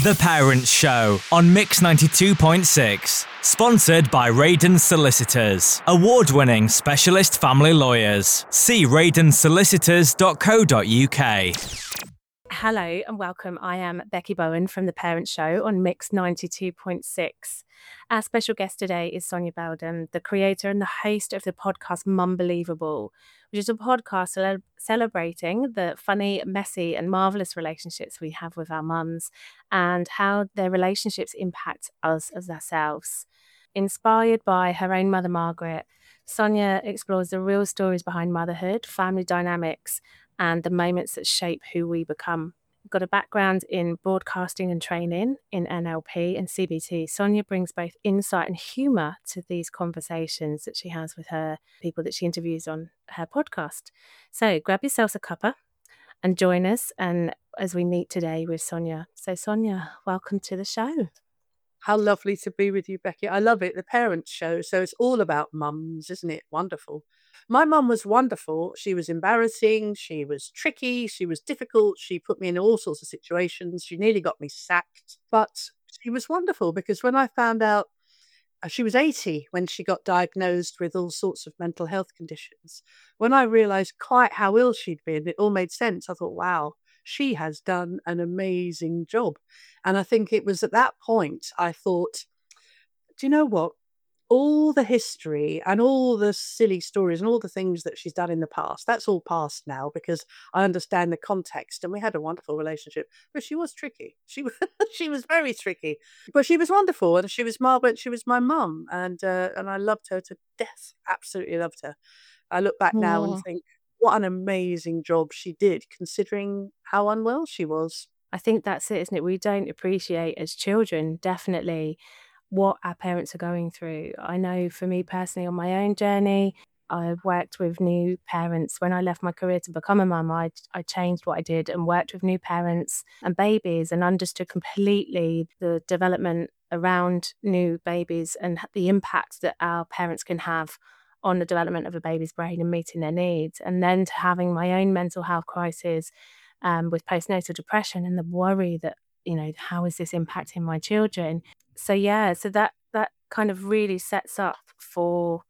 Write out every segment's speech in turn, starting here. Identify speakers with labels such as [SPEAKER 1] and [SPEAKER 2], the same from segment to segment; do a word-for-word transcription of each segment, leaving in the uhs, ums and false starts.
[SPEAKER 1] The Parents Show on Mix ninety-two point six. Sponsored by Radon Solicitors, award-winning specialist family lawyers. See radon solicitors dot co dot uk.
[SPEAKER 2] Hello and welcome. I am Becky Bowen from The Parents Show on Mix ninety-two point six. Our special guest today is Sonia Beldam, the creator and the host of the podcast Mumbelievable, which is a podcast cele- celebrating the funny, messy and marvellous relationships we have with our mums and how their relationships impact us as ourselves. Inspired by her own mother, Margaret, Sonia explores the real stories behind motherhood, family dynamics, and the moments that shape who we become. Got a background in broadcasting and training in N L P and C B T. Sonia brings both insight and humour to these conversations that she has with her people that she interviews on her podcast. So grab yourselves a cuppa and join us and as we meet today with Sonia. So Sonia, welcome to the show.
[SPEAKER 3] How lovely to be with you, Becky. I love it. The Parents Show. So it's all about mums, isn't it? Wonderful. My mum was wonderful. She was embarrassing. She was tricky. She was difficult. She put me in all sorts of situations. She nearly got me sacked. But she was wonderful because when I found out uh, she was eighty when she got diagnosed with all sorts of mental health conditions. When I realized quite how ill she'd been, it all made sense. I thought, wow, she has done an amazing job. And I think it was at that point I thought, do you know what? All the history and all the silly stories and all the things that she's done in the past, that's all past now because I understand the context and we had a wonderful relationship. But she was tricky. She was she was very tricky. But she was wonderful and she was Margaret, she was my mum and uh, and I loved her to death. Absolutely loved her. I look back now and
[SPEAKER 2] Oh,
[SPEAKER 3] think what an amazing job she did considering how unwell she was.
[SPEAKER 2] I think that's it, isn't it? We don't appreciate as children, definitely, what our parents are going through. I know for me personally, on my own journey, I've worked with new parents. When I left my career to become a mum, I, I changed what I did and worked with new parents and babies and understood completely the development around new babies and the impact that our parents can have on the development of a baby's brain and meeting their needs. And then to having my own mental health crisis um, with postnatal depression and the worry that, you know, how is this impacting my children? So yeah, so that that kind of really sets up for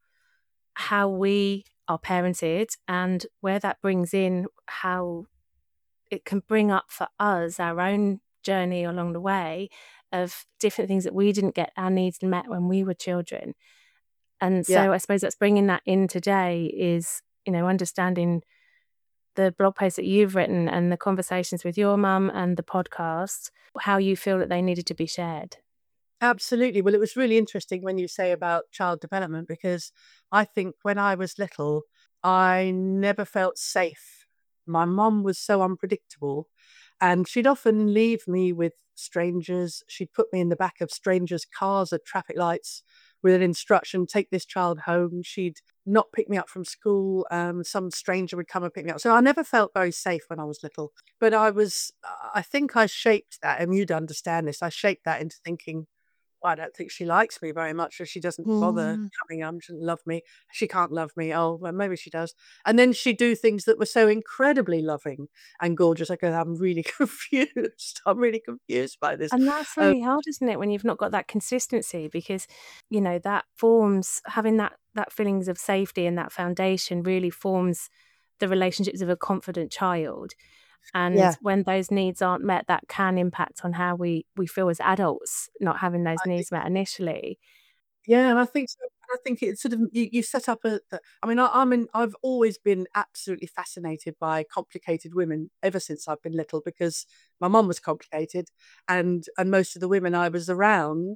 [SPEAKER 2] how we are parented and where that brings in how it can bring up for us our own journey along the way of different things that we didn't get our needs met when we were children. And
[SPEAKER 3] Yeah.
[SPEAKER 2] so I suppose that's bringing that in today is, you know, understanding the blog post that you've written and the conversations with your mum and the podcast, how you feel that they needed to be shared.
[SPEAKER 3] Absolutely. Well, it was really interesting when you say about child development because I think when I was little, I never felt safe. My mum was so unpredictable and she'd often leave me with strangers. She'd put me in the back of strangers' cars at traffic lights with an instruction, take this child home. She'd not pick me up from school. Um, some stranger would come and pick me up. So I never felt very safe when I was little. But I was, I think I shaped that, and you'd understand this. I shaped that into thinking, well, I don't think she likes me very much, or she doesn't bother
[SPEAKER 2] Mm.
[SPEAKER 3] coming up. She doesn't love me. She can't love me. Oh, well, maybe she does. And then she'd do things that were so incredibly loving and gorgeous. I go, I'm really confused. I'm really confused by this.
[SPEAKER 2] And that's
[SPEAKER 3] Um,
[SPEAKER 2] really hard, isn't it, when you've not got that consistency because, you know, that forms having that that feelings of safety and that foundation really forms the relationships of a confident child. And
[SPEAKER 3] yeah,
[SPEAKER 2] when those needs aren't met, that can impact on how we we feel as adults, not having those
[SPEAKER 3] I think.
[SPEAKER 2] needs met initially.
[SPEAKER 3] Yeah, and I think so. I think it's sort of you, you set up a. the- I mean, I, I'm in. I've always been absolutely fascinated by complicated women ever since I've been little because my mum was complicated, and and most of the women I was around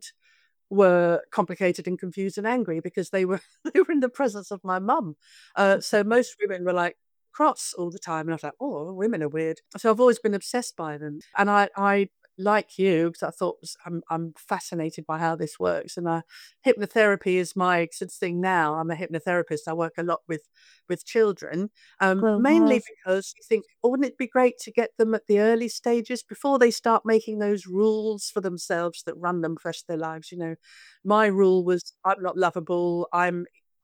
[SPEAKER 3] were complicated and confused and angry because they were they were in the presence of my mum. Uh, so most women were like cross all the time, and I was like, oh, women are weird. So I've always been obsessed by them, and I I like you because I thought was- I'm I'm fascinated by how this works, and I hypnotherapy is my sort of thing now. I'm a hypnotherapist. I work a lot with with children, um,
[SPEAKER 2] Well,
[SPEAKER 3] mainly
[SPEAKER 2] yes.
[SPEAKER 3] because you think, oh, wouldn't it be great to get them at the early stages before they start making those rules for themselves that run them for the rest of their lives? You know, my rule was I'm not lovable. I'm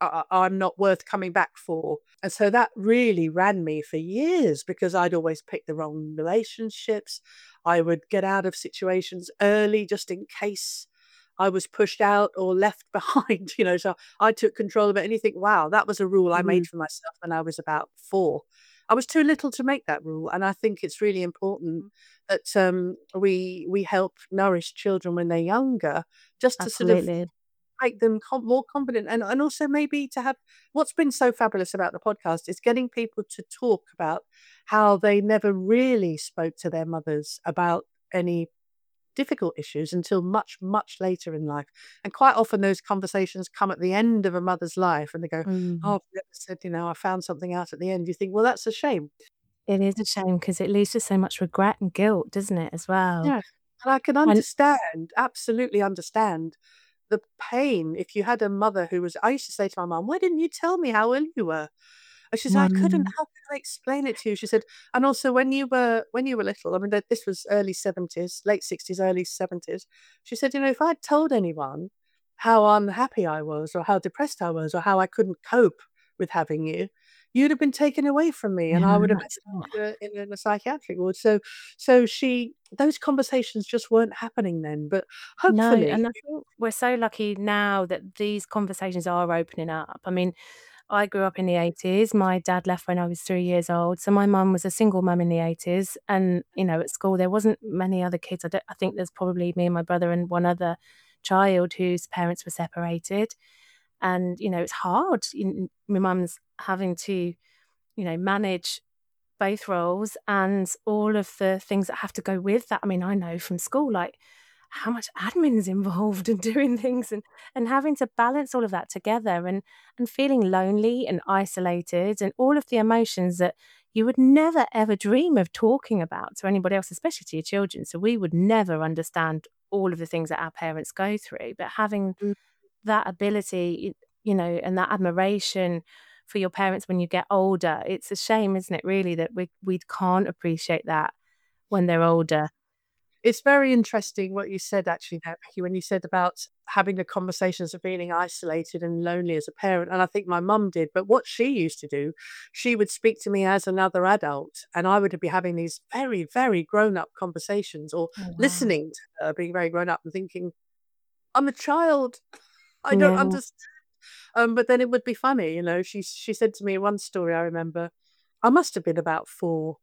[SPEAKER 3] I, I'm not worth coming back for. And so that really ran me for years because I'd always pick the wrong relationships. I would get out of situations early just in case I was pushed out or left behind, you know. So I took control of it. And you think, wow, that was a rule I
[SPEAKER 2] Mhm.
[SPEAKER 3] made for myself when I was about four. I was too little to make that rule. And I think it's really important that um, we we help nourish children when they're younger, just to sort of
[SPEAKER 2] Absolutely.
[SPEAKER 3] make them com- more confident, and, and also maybe to have what's been so fabulous about the podcast is getting people to talk about how they never really spoke to their mothers about any difficult issues until much, much later in life. And quite often those conversations come at the end of a mother's life and they go, oh,
[SPEAKER 2] Mm.
[SPEAKER 3] I've never said, you know, I found something out at the end. You think, well, that's a shame.
[SPEAKER 2] It is a shame because it leads to so much regret and guilt, doesn't it, as well?
[SPEAKER 3] Yeah. And I can
[SPEAKER 2] And
[SPEAKER 3] understand, absolutely understand the pain if you had a mother who was. I used to say to my mum, "Why didn't you tell me how ill you were?" And she said, "I couldn't.
[SPEAKER 2] mm,
[SPEAKER 3] How could I explain it to you?" She said, "And also when you were when you were little, I mean, th- this was early seventies, late sixties, early seventies." She said, "You know, if I'd told anyone how unhappy I was, or how depressed I was, or how I couldn't cope with having you, you'd have been taken away from me, and
[SPEAKER 2] yeah,
[SPEAKER 3] I would have
[SPEAKER 2] that's
[SPEAKER 3] ended up in a, in a psychiatric ward." So, so she, those conversations just weren't happening then. But
[SPEAKER 2] no,
[SPEAKER 3] hopefully,
[SPEAKER 2] and I think we're so lucky now that these conversations are opening up. I mean, I grew up in the eighties. My dad left when I was three years old, so my mum was a single mum in the eighties, and, you know, at school, there wasn't many other kids. I don't I think there's probably me and my brother and one other child whose parents were separated, and, you know, it's hard. You My mum's having to, you know, manage both roles and all of the things that have to go with that. I mean, I know from school, like, how much admin is involved in doing things and and having to balance all of that together and and feeling lonely and isolated and all of the emotions that you would never ever dream of talking about to anybody else, especially to your children. So we would never understand all of the things that our parents go through, but having
[SPEAKER 3] mm,
[SPEAKER 2] that ability, you know, and that admiration for your parents when you get older, it's a shame, isn't it, really, that we we can't appreciate that when they're older.
[SPEAKER 3] it's very interesting what you said actually there, Becky, when you said about having the conversations of feeling isolated and lonely as a parent. And I think my mum did. But what she used to do, she would speak to me as another adult, and I would be having these very, very grown up conversations or
[SPEAKER 2] Oh, wow.
[SPEAKER 3] listening to her being very grown up and thinking, I'm a child. I don't
[SPEAKER 2] Yeah.
[SPEAKER 3] understand. Um, but then it would be funny, you know. She she said to me one story I remember. I must have been about four,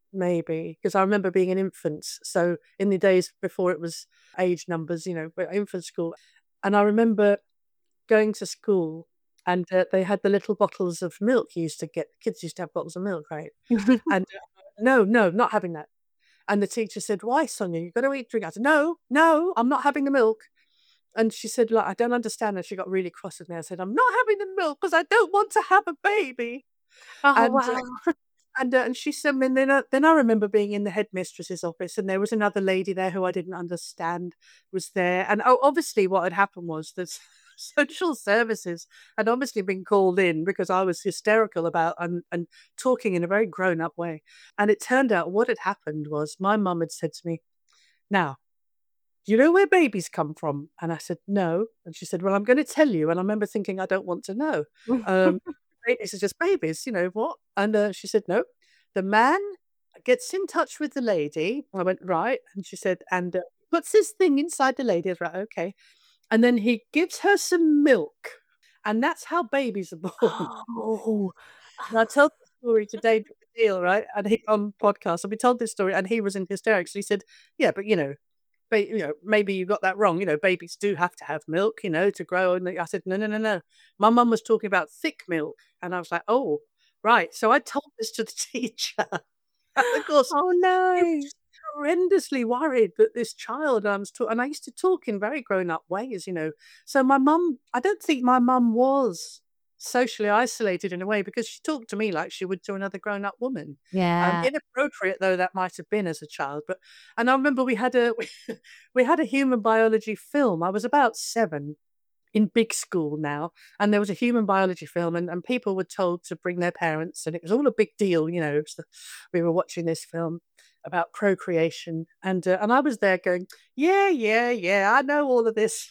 [SPEAKER 3] maybe, because I remember being an infant. So in the days before it was age numbers, you know, but infant school. And I remember going to school and uh, they had the little bottles of milk you used to get. Kids used to have bottles of milk, right? And uh, no, no, not having that. And the teacher said, "Why, Sonia? You've got to eat, drink." I said, "No, no, I'm not having the milk." And she said, like, "I don't understand." And she got really cross with me. I said, "I'm not having the milk because I don't want to have a baby."
[SPEAKER 2] Oh,
[SPEAKER 3] And
[SPEAKER 2] wow.
[SPEAKER 3] And, uh, and she said, and then, uh, then I remember being in the headmistress's office, and there was another lady there who I didn't understand was there. And oh, obviously, what had happened was that social services had obviously been called in because I was hysterical about and, and talking in a very grown up way. And it turned out what had happened was my mum had said to me, "Now, do you know where babies come from?" And I said, "No." And she said, "Well, I'm going to tell you." And I remember thinking, I don't want to know. Um, babies are just babies, you know what? And uh, she said, "No, the man gets in touch with the lady." I went, "Right." And she said, "And uh, puts this thing inside the lady." I was right, okay. And then he gives her some milk. And that's how babies are born.
[SPEAKER 2] Oh.
[SPEAKER 3] And I told the story to David Deal, right? And he on podcast. And we told this story, and he was in hysterics. He said, "Yeah, but you know, ba- you know, maybe you got that wrong. You know, babies do have to have milk, you know, to grow." And I said, "No, no, no, no. My mum was talking about thick milk." And I was like, "Oh, right." So I told this to the teacher. And of course,
[SPEAKER 2] Oh,
[SPEAKER 3] he was
[SPEAKER 2] no.
[SPEAKER 3] just horrendously worried that this child, I was talk- and I used to talk in very grown up ways, you know. So my mum, I don't think my mum was socially isolated in a way because she talked to me like she would to another grown up woman. Um,
[SPEAKER 2] Yeah.
[SPEAKER 3] inappropriate though that might have been as a child, but and I remember we had a we had a human biology film. I was about seven in big school now, and there was a human biology film, and, and people were told to bring their parents, and it was all a big deal, you know. It was the, we were watching this film about procreation, and uh, and I was there going, "Yeah, yeah, yeah, I know all of this."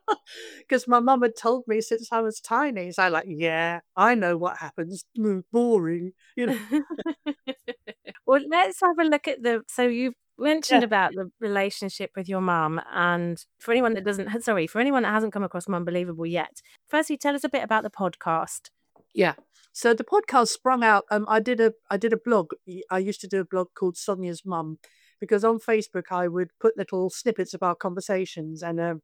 [SPEAKER 3] Because my mum had told me since I was tiny. So I'm like, yeah, I know what happens. Mm, boring, you know.
[SPEAKER 2] Well, let's have a look at the. So you've mentioned
[SPEAKER 3] Yeah,
[SPEAKER 2] about the relationship with your mum, and for anyone that doesn't, sorry, for anyone that hasn't come across Mumblievable yet, firstly, tell us a bit about the podcast.
[SPEAKER 3] yeah. So the podcast sprung out. Um, I did a I did a blog. Y- I used to do a blog called Sonia's Mum, because on Facebook I would put little snippets of our conversations, and um,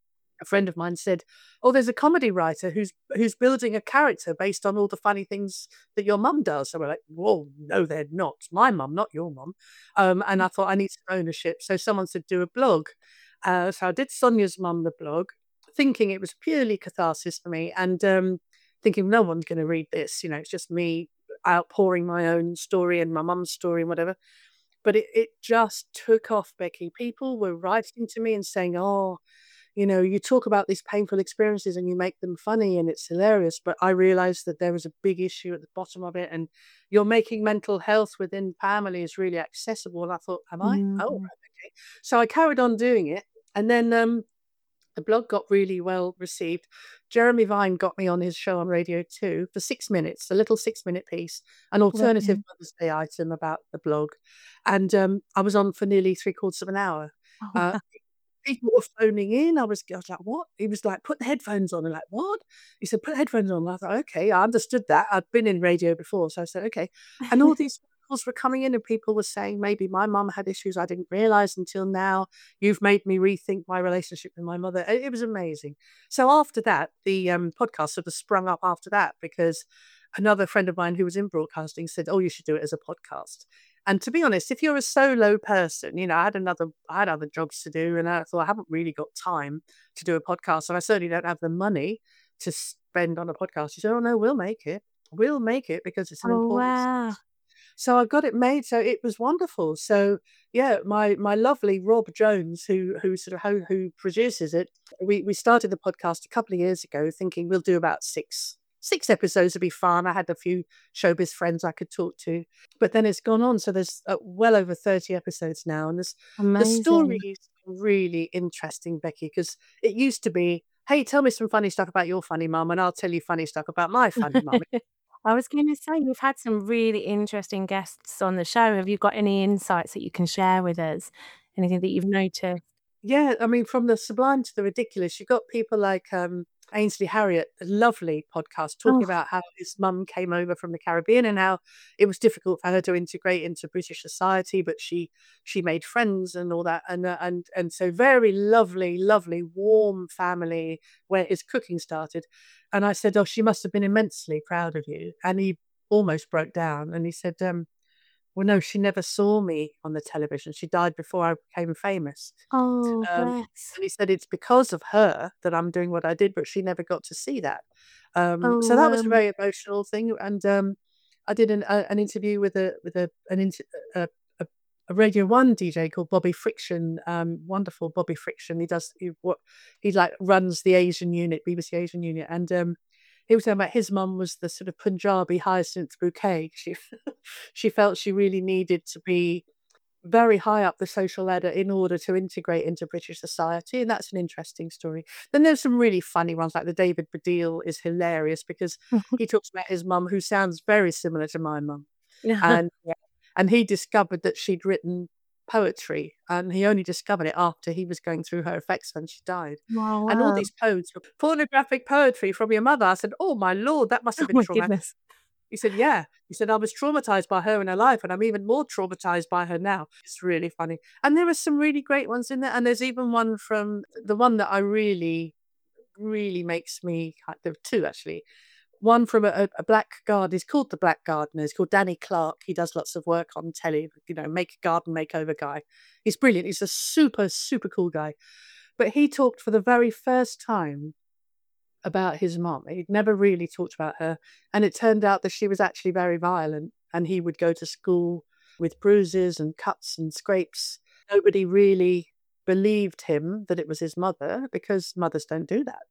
[SPEAKER 3] a friend of mine said, "Oh, there's a comedy writer who's who's building a character based on all the funny things that your mum does." So we're like, "Whoa, no, they're not. My mum, not your mum." Um, and I thought I need some ownership. So someone said, "Do a blog." Uh, so I did Sonia's Mum the blog, thinking it was purely catharsis for me, and um, thinking no one's going to read this. You know, it's just me outpouring my own story and my mum's story and whatever. But it, it just took off, Becky. People were writing to me and saying, "Oh, you know, you talk about these painful experiences and you make them funny and it's hilarious." But I realized that there was a big issue at the bottom of it, and you're making mental health within families really accessible. And I thought, am I? Oh,
[SPEAKER 2] Mm.
[SPEAKER 3] right, okay. So I carried on doing it. And then um, the blog got really well received. Jeremy Vine got me on his show on Radio two for six minutes, a little six minute piece, an alternative
[SPEAKER 2] Lovely.
[SPEAKER 3] Mother's Day item about the blog. And um, I was on for nearly three quarters of an hour.
[SPEAKER 2] Oh,
[SPEAKER 3] Uh,
[SPEAKER 2] wow.
[SPEAKER 3] People were phoning in. I was, I was like, "What?" He was like, "Put the headphones on." I'm like, "What?" He said, "Put headphones on." I thought, "Okay, I understood that. I'd been in radio before." So I said, "Okay." And all these calls were coming in, and people were saying, maybe my mum had issues I didn't realize until now. You've made me rethink my relationship with my mother. It, it was amazing. So after that, the um, podcast sort of sprung up after that, because another friend of mine who was in broadcasting said, "Oh, you should do it as a podcast." And to be honest, if you're a solo person, you know, I had another, I had other jobs to do, and I thought I haven't really got time to do a podcast, and I certainly don't have the money to spend on a podcast. He said, "Oh no, we'll make it. We'll make it because it's an
[SPEAKER 2] Oh,
[SPEAKER 3] important."
[SPEAKER 2] wow.
[SPEAKER 3] So I got it made. So it was wonderful. So yeah, my my lovely Rob Jones, who who sort of who, who produces it, we we started the podcast a couple of years ago, thinking we'll do about six six episodes to be fun. I had a few showbiz friends I could talk to, but then it's gone on. So there's uh, well over thirty episodes now, and this the
[SPEAKER 2] Amazing.
[SPEAKER 3] story is really interesting, Becky, because it used to be, "Hey, tell me some funny stuff about your funny mum, and I'll tell you funny stuff about my funny mum."
[SPEAKER 2] I was going to say, you've had some really interesting guests on the show. Have you got any insights that you can share with us? Anything that you've noticed?
[SPEAKER 3] Yeah, I mean, from the sublime to the ridiculous, you've got people like um, Ainsley Harriott, a lovely podcast, talking
[SPEAKER 2] Oh,
[SPEAKER 3] about how his mum came over from the Caribbean and how it was difficult for her to integrate into British society, but she she made friends and all that, and uh, and and so very lovely, lovely, warm family where his cooking started. And I said, "Oh, she must have been immensely proud of you," and he almost broke down, and he said, um, "Well, no, she never saw me on the television. She died before I became famous."
[SPEAKER 2] oh,
[SPEAKER 3] Um,
[SPEAKER 2] bless.
[SPEAKER 3] and he said, "It's because of her that I'm doing what I did, but she never got to see that." Um, so
[SPEAKER 2] Oh,
[SPEAKER 3] that was a
[SPEAKER 2] um,
[SPEAKER 3] very emotional thing. And um, I did an, a, an interview with a with a an inter, a, a, a Radio One D J called Bobby Friction. Um, wonderful Bobby Friction. He does he, what he like runs the Asian unit, B B C Asian unit, and um, he was talking about his mum was the sort of Punjabi hyacinth bouquet. She she felt she really needed to be very high up the social ladder in order to integrate into British society, and that's an interesting story. Then there's some really funny ones, like the David Baddiel is hilarious because he talks about his mum, who sounds very similar to my mum, and yeah, and he discovered that she'd written poetry, and he only discovered it after he was going through her effects when she died.
[SPEAKER 2] oh,
[SPEAKER 3] And all
[SPEAKER 2] wow.
[SPEAKER 3] these poems were pornographic poetry from your mother. I said, "Oh my lord, that must
[SPEAKER 2] Oh,
[SPEAKER 3] have been
[SPEAKER 2] my
[SPEAKER 3] traumatic."
[SPEAKER 2] goodness.
[SPEAKER 3] He said, "Yeah." He said, "I was traumatized by her in her life, and I'm even more traumatized by her now." It's really funny. And there are some really great ones in there. And there's even one from the one that I really, really makes me, there are two actually. One from a, a black gardener. He's called the Black Gardener. He's called Danny Clark. He does lots of work on telly, you know, make garden makeover guy. He's brilliant. He's a super, super cool guy. But he talked for the very first time about his mom. He'd never really talked about her. And it turned out that she was actually very violent. And he would go to school with bruises and cuts and scrapes. Nobody really believed him that it was his mother, because mothers don't do that.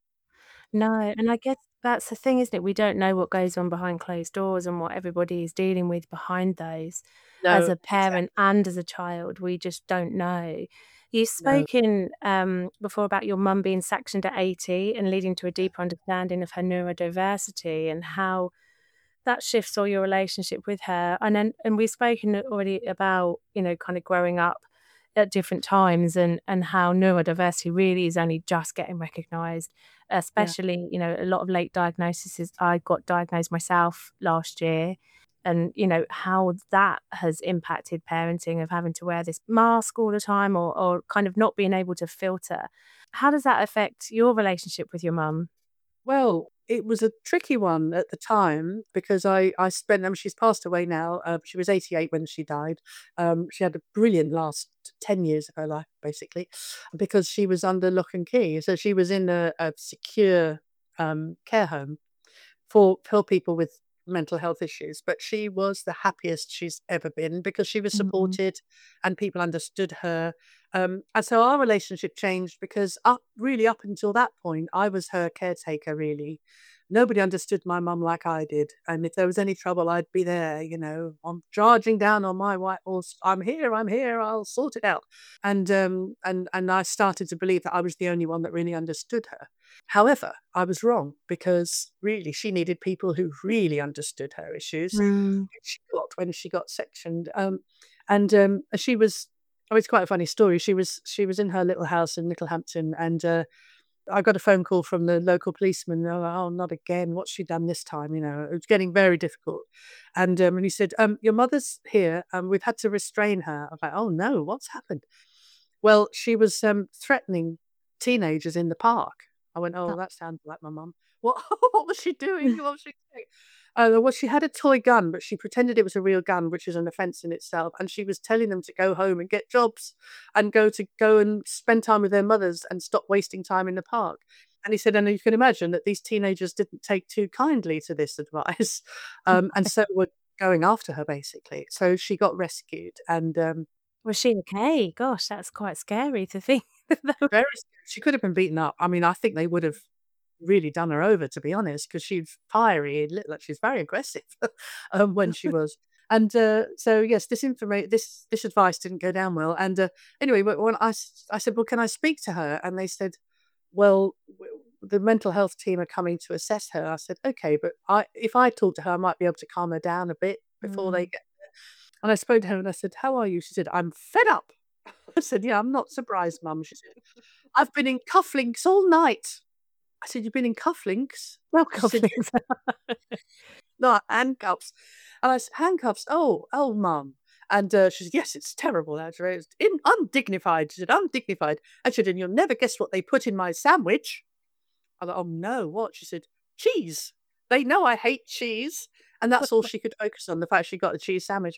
[SPEAKER 2] No, and I guess that's the thing, isn't it? We don't know what goes on behind closed doors and what everybody is dealing with behind those as
[SPEAKER 3] No,
[SPEAKER 2] a
[SPEAKER 3] exactly.
[SPEAKER 2] parent and as a child. We just don't know. You've
[SPEAKER 3] No.
[SPEAKER 2] spoken um, before about your mum being sectioned at eighty and leading to a deeper understanding of her neurodiversity and how that shifts all your relationship with her. And then, and we've spoken already about, you know, kind of growing up at different times and and how neurodiversity really is only just getting recognised,
[SPEAKER 3] Yeah.
[SPEAKER 2] especially, you know, a lot of late diagnoses. I got diagnosed myself last year, and you know how that has impacted parenting of having to wear this mask all the time or or kind of not being able to filter. How does that affect your relationship with your mum?
[SPEAKER 3] Well, it was a tricky one at the time because I I spent I mean, she's passed away now. Uh, she was eighty-eight when she died. Um, she had a brilliant last ten years of her life, basically, because she was under lock and key. So she was in a, a secure um, care home for for people with mental health issues, but she was the happiest she's ever been because she was
[SPEAKER 2] Mm.
[SPEAKER 3] supported and people understood her. Um, and so our relationship changed because up really up until that point, I was her caretaker really. Nobody understood my mum like I did. And if there was any trouble, I'd be there, you know, I'm charging down on my white horse. I'm here, I'm here, I'll sort it out. And um and and I started to believe that I was the only one that really understood her. However, I was wrong because really she needed people who really understood her issues,
[SPEAKER 2] Mm.
[SPEAKER 3] which she got when she got sectioned. Um, and um, she was, oh, it's quite a funny story. She was she was in her little house in Littlehampton, and uh, I got a phone call from the local policeman. Oh, oh, not again! What's she done this time? You know, it was getting very difficult. And um, and he said, um, "Your mother's here. Um, we've had to restrain her." I was like, "Oh no, what's happened?" Well, she was um, threatening teenagers in the park. I went, "Oh, that sounds like my mum." What what was she doing? What was she doing? Uh, well, she had a toy gun, but she pretended it was a real gun, which is an offence in itself. And she was telling them to go home and get jobs and go to go and spend time with their mothers and stop wasting time in the park. And he said, and you can imagine that these teenagers didn't take too kindly to this advice, um, and so were going after her basically. So she got rescued, and um,
[SPEAKER 2] Was she okay? Gosh, that's quite scary to think.
[SPEAKER 3] very scared. She could have been beaten up. I mean, I think they would have really done her over, to be honest, because she's fiery, lit like she's very aggressive, um, when she was. And, uh, so yes, this informa this this advice didn't go down well, and, uh, anyway, wh when I s I said, "Well, can I speak to her?" And they said, "Well, w the mental health team are coming to assess her." I said, "Okay, but I if I talk to her, I might be able to calm her down a bit before they
[SPEAKER 2] Mm.
[SPEAKER 3] get there." And I spoke to her and I said, "How are you?" She said, "I'm fed up." I said, "Yeah, I'm not surprised, mum." She said, "I've been in cufflinks all night." I said, "You've been in cufflinks?"
[SPEAKER 2] Well,
[SPEAKER 3] She said, "Yeah."
[SPEAKER 2] conflicts.
[SPEAKER 3] "No, handcuffs." And I said, "Handcuffs? Oh, oh, mum." And, uh, she said, "Yes, it's terrible, actually. It's in undignified." She said, "Undignified." I said, "And you'll never guess what they put in my sandwich." I thought, "Oh, no, what?" She said, "Cheese. They know I hate cheese." And that's all she could focus on, the fact she got a cheese sandwich.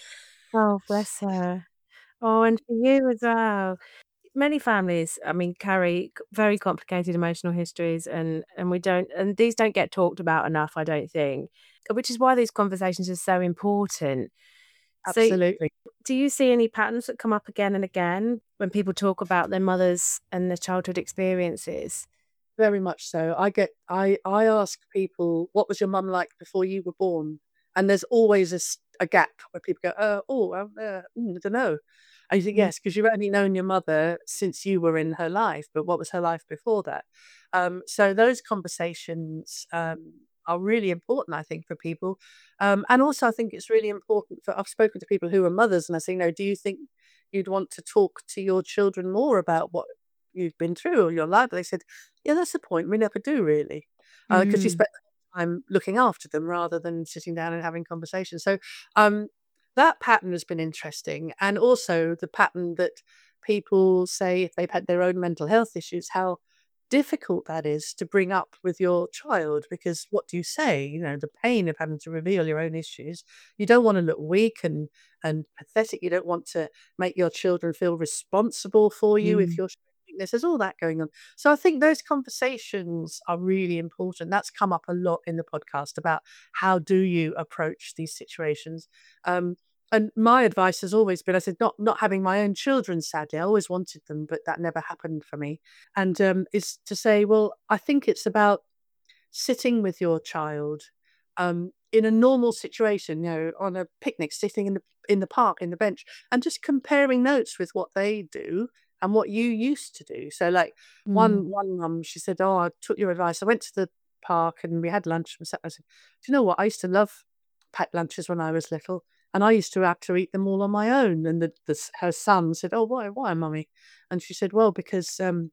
[SPEAKER 2] Oh, bless her. Oh, and for you as well. Many families, I mean, carry c very complicated emotional histories, and and we don't and these don't get talked about enough, I don't think, which is why these conversations are so important. So,
[SPEAKER 3] Absolutely.
[SPEAKER 2] do you see any patterns that come up again and again when people talk about their mothers and their childhood experiences?
[SPEAKER 3] Very much so. I get I I ask people, "What was your mum like before you were born?" And there's always a s a gap where people go, "Uh, oh, uh, uh, mm, I don't know." And you think,
[SPEAKER 2] Mm.
[SPEAKER 3] "Yes, because 'cause you've only known your mother since you were in her life, but what was her life before that?" Um, so those conversations, um, are really important, I think, for people. Um, and also I think it's really important for I've spoken to people who are mothers and I say, you know, "Do you think you'd want to talk to your children more about what you've been through or your life?" They said, "Yeah, that's the point. We never do really, because you
[SPEAKER 2] Mm.
[SPEAKER 3] spend time looking after them rather than sitting down and having conversations." So, um, that pattern has been interesting, and also the pattern that people say if they've had their own mental health issues, how difficult that is to bring up with your child because what do you say? You know, the pain of having to reveal your own issues. You don't want to look weak and and pathetic. You don't want to make your children feel responsible for you if
[SPEAKER 2] Mm.
[SPEAKER 3] you're showing weakness. There's all that going on. So I think those conversations are really important. That's come up a lot in the podcast about how do you approach these situations. Um, and my advice has always been, I said, not not having my own children, sadly, I always wanted them, but that never happened for me. And um, is to say, well, I think it's about sitting with your child um, in a normal situation, you know, on a picnic, sitting in the in the park, in the bench, and just comparing notes with what they do and what you used to do. So like
[SPEAKER 2] Mm.
[SPEAKER 3] one one mum, she said, "Oh, I took your advice. I went to the park and we had lunch." And I said, "Do you know what? I used to love packed lunches when I was little, and I used to have to eat them all on my own." And the, the her son said, "Oh, why, why, mummy?" And she said, "Well, because um,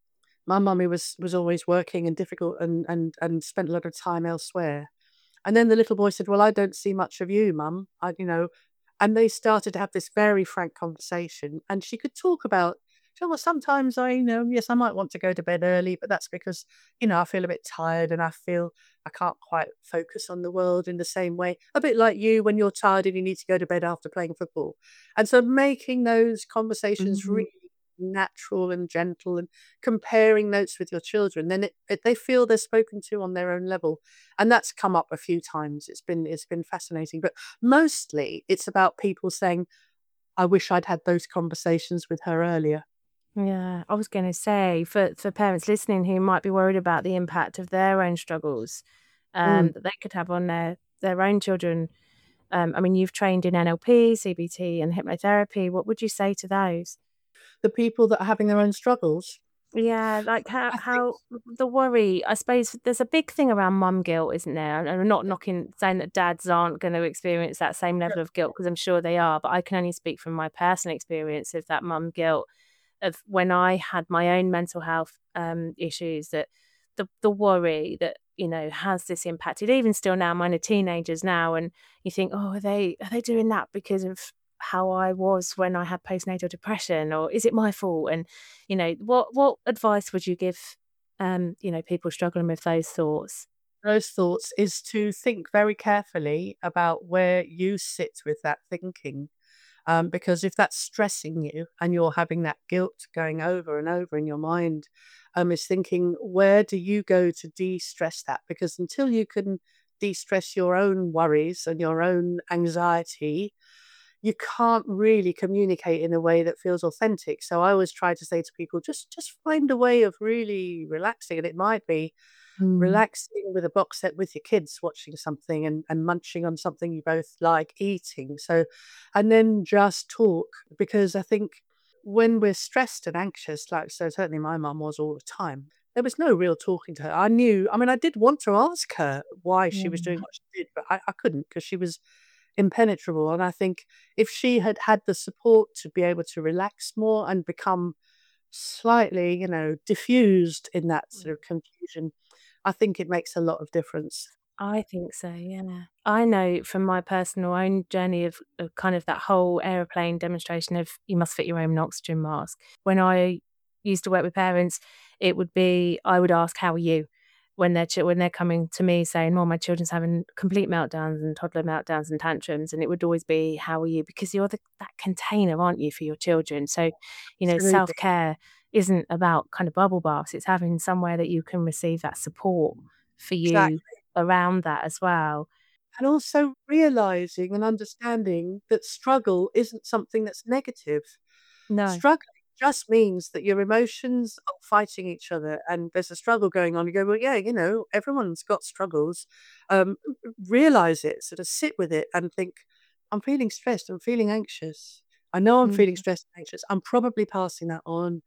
[SPEAKER 3] my mummy was was always working and difficult and and and spent a lot of time elsewhere." And then the little boy said, "Well, I don't see much of you, mum. I, you know," and they started to have this very frank conversation. And she could talk about, "You know what, sometimes I, you know, yes, I might want to go to bed early, but that's because, you know, I feel a bit tired and I feel I can't quite focus on the world in the same way." A bit like you when you're tired and you need to go to bed after playing football. And so making those conversations
[SPEAKER 2] Mm.
[SPEAKER 3] really natural and gentle and comparing notes with your children, then it, it, they feel they're spoken to on their own level. And that's come up a few times. It's been it's been fascinating, but mostly it's about people saying, "I wish I'd had those conversations with her earlier."
[SPEAKER 2] Yeah, I was going to say for for parents listening who might be worried about the impact of their own struggles
[SPEAKER 3] Mm.
[SPEAKER 2] um, that they could have on their their own children. Um, I mean, you've trained in N L P, C B T, and hypnotherapy. What would you say to those?
[SPEAKER 3] The people that are having their own struggles,
[SPEAKER 2] Yeah, like how
[SPEAKER 3] I think,
[SPEAKER 2] how the worry. I suppose there's a big thing around mum guilt, isn't there? And I'm not knocking saying that dads aren't going to experience that same level of guilt because I'm sure they are, but I can only speak from my personal experience of that mum guilt of when I had my own mental health um, issues, that the the worry that, you know, has this impacted even still now. Mine are teenagers now, and you think, oh, are they are they doing that because of how I was when I had postnatal depression, or is it my fault? And you know, what what advice would you give, um, you know, people struggling with those thoughts?
[SPEAKER 3] those thoughts is to think very carefully about where you sit with that thinking. Um, because if that's stressing you and you're having that guilt going over and over in your mind, um, is thinking, where do you go to de stress that? Because until you can de stress your own worries and your own anxiety, you can't really communicate in a way that feels authentic. So I always try to say to people, just just find a way of really relaxing. And it might be
[SPEAKER 2] Mm.
[SPEAKER 3] relaxing with a box set with your kids, watching something and, and munching on something you both like eating. So, and then just talk, because I think when we're stressed and anxious, like so certainly my mum was all the time, there was no real talking to her. I knew, I mean, I did want to ask her why she was doing
[SPEAKER 2] Mm.
[SPEAKER 3] what she did, but I, I couldn't because she was impenetrable. And I think if she had had the support to be able to relax more and become slightly, you know, diffused in that sort of confusion, I think it makes a lot of difference.
[SPEAKER 2] I think so, yeah. I know from my personal own journey of, of kind of that whole aeroplane demonstration of you must fit your own oxygen mask. When I used to work with parents, it would be I would ask, "How are you?" when they're ch- when they're coming to me saying, "Oh, my children's having complete meltdowns and toddler meltdowns and tantrums," and it would always be, "How are you?" Because you're the, that container, aren't you, for your children? So, you know, self
[SPEAKER 3] Absolutely.
[SPEAKER 2] care isn't about kind of bubble baths. It's having somewhere that you can receive that support for you
[SPEAKER 3] Exactly.
[SPEAKER 2] around that as well.
[SPEAKER 3] And also realizing and understanding that struggle isn't something that's negative.
[SPEAKER 2] No.
[SPEAKER 3] Struggling just means that your emotions are fighting each other and there's a struggle going on. You go, well, yeah, you know, everyone's got struggles. Um, realize it, sort of sit with it and think, I'm feeling stressed, I'm feeling anxious. I know I'm
[SPEAKER 2] Mm.
[SPEAKER 3] feeling stressed and anxious. I'm probably passing that on.